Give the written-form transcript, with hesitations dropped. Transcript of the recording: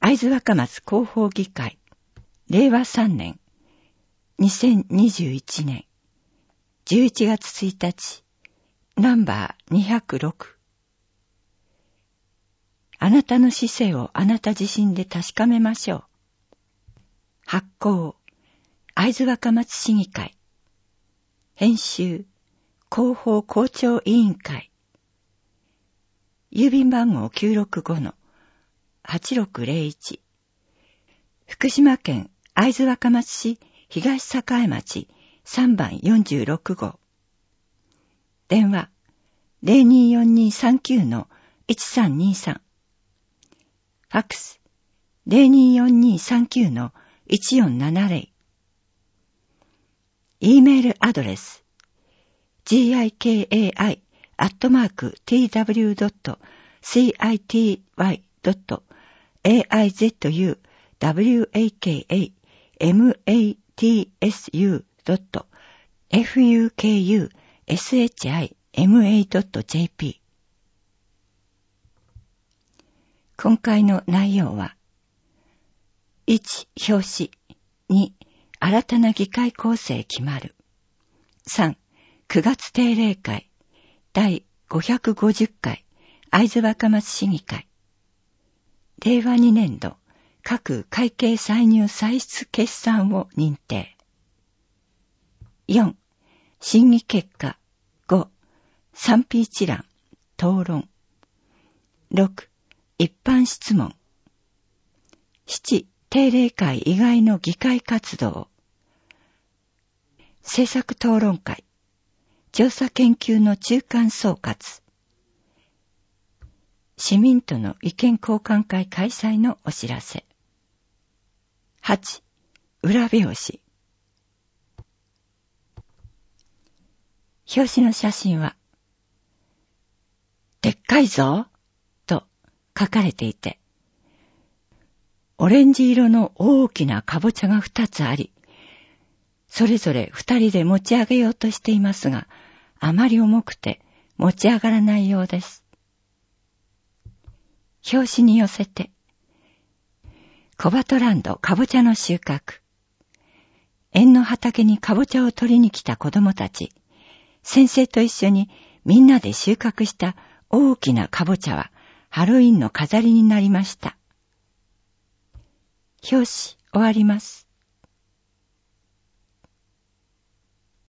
会津若松広報議会、令和3年、2021年、11月1日、ナンバー206。あなたの姿勢をあなた自身で確かめましょう。発行、会津若松市議会。編集、広報校長委員会。郵便番号 965-8601。福島県会津若松市東栄町3番46号。電話 024239-1323。ファックス 024239-1470。E メールアドレス gikai@wakamatsu.fukushima.jp。 今回の内容は、1. 表紙。2. 新たな議会構成決まる。3. 9月定例会第550回会津若松市議会。令和2年度各会計歳入歳出決算を認定。4. 審議結果。5. 賛否一覧討論。6. 一般質問。7. 定例会以外の議会活動。政策討論会。調査研究の中間総括。市民との意見交換会開催のお知らせ。8. 裏表紙。表紙の写真は、でっかいぞと書かれていて、オレンジ色の大きなかぼちゃが2つあり、それぞれ2人で持ち上げようとしていますが、あまり重くて持ち上がらないようです。表紙に寄せて、コバトランドかぼちゃの収穫。園の畑にかぼちゃを取りに来た子供たち、先生と一緒にみんなで収穫した大きなかぼちゃはハロウィンの飾りになりました。表紙終わります。